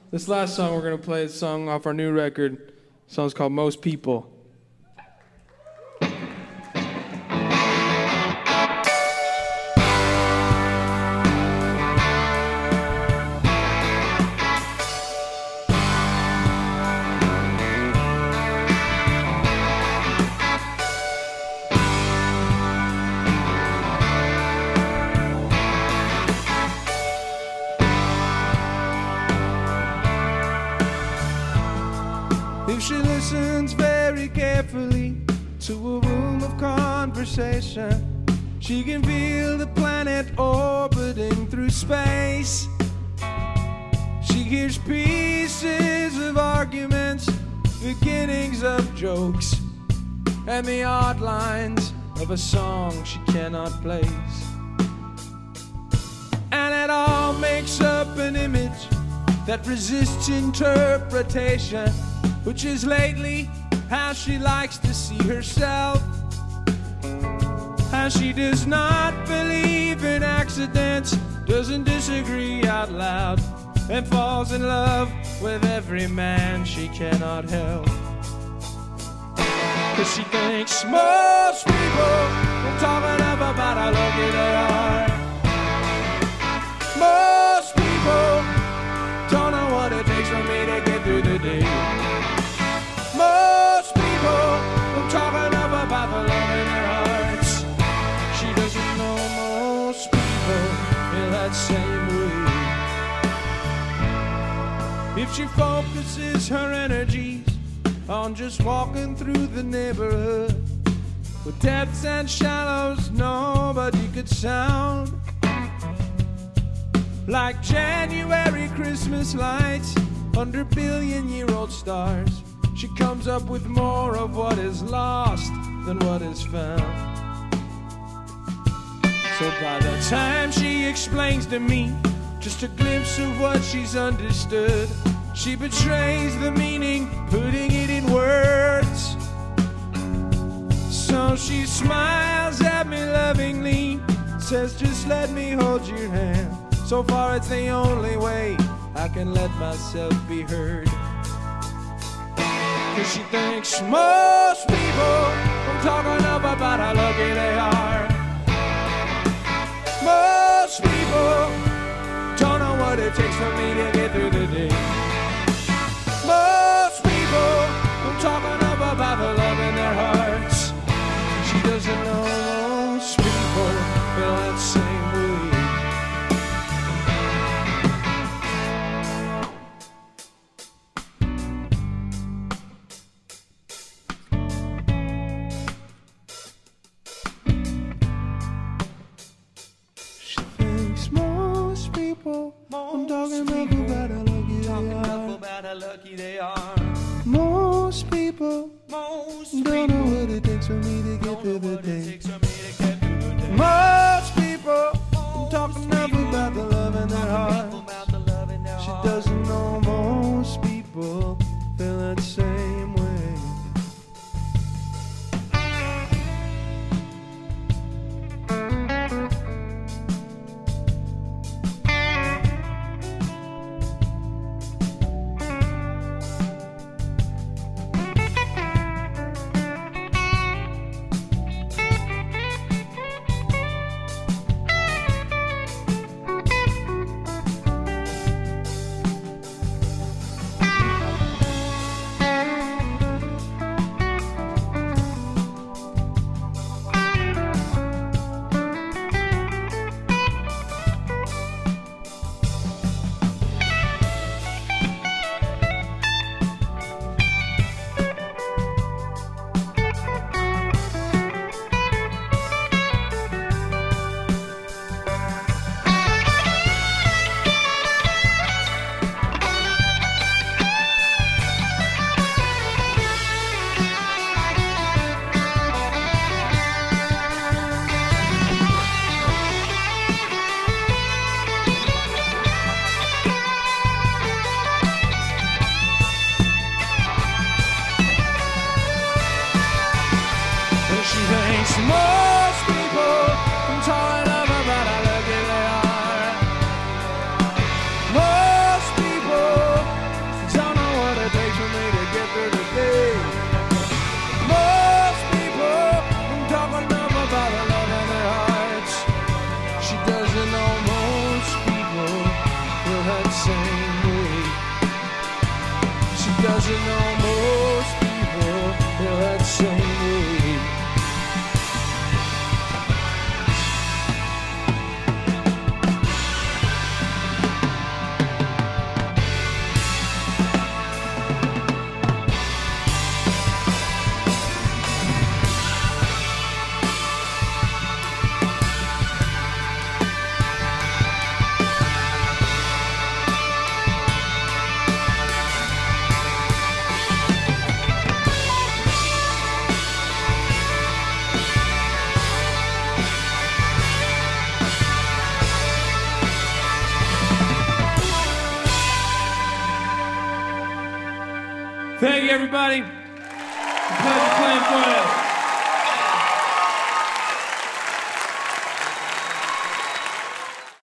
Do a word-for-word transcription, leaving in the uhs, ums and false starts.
This last song we're going to play is a song off our new record. The song's called Most People. If she listens very carefully to a room of conversation, she can feel the planet orbiting through space. She hears pieces of arguments, beginnings of jokes, and the odd lines of a song she cannot place. And it all makes up an image that resists interpretation, which is lately how she likes to see herself. How she does not believe in accidents, doesn't disagree out loud, and falls in love with every man she cannot help. Cause she thinks most people are talking up about how lucky they are. Most people don't know what it takes for me to get through the day. Most people are talking up about the love in their hearts. She doesn't know most people feel that same way. If she focuses her energies on just walking through the neighborhood, with depths and shallows nobody could sound, like January Christmas lights under billion-year-old stars, she comes up with more of what is lost than what is found. So by the time she explains to me just a glimpse of what she's understood, she betrays the meaning, putting it in words. So she smiles at me lovingly, says just let me hold your hand. So far it's the only way I can let myself be heard. Cause she thinks most people are talking up about how lucky they are. Most people don't know what it takes for me to get through the day. Most people are talking up about the love in their hearts. She doesn't know most people feel that same way. I'm talking up about how lucky they are. About how lucky they are. Most people Most don't people know what it takes for me to get through the day. Most people I'm talking up about the love in their heart. She doesn't know most people feel that same way. doesn't know most people feel that same way. Thank you, everybody. Pleasure playing for you.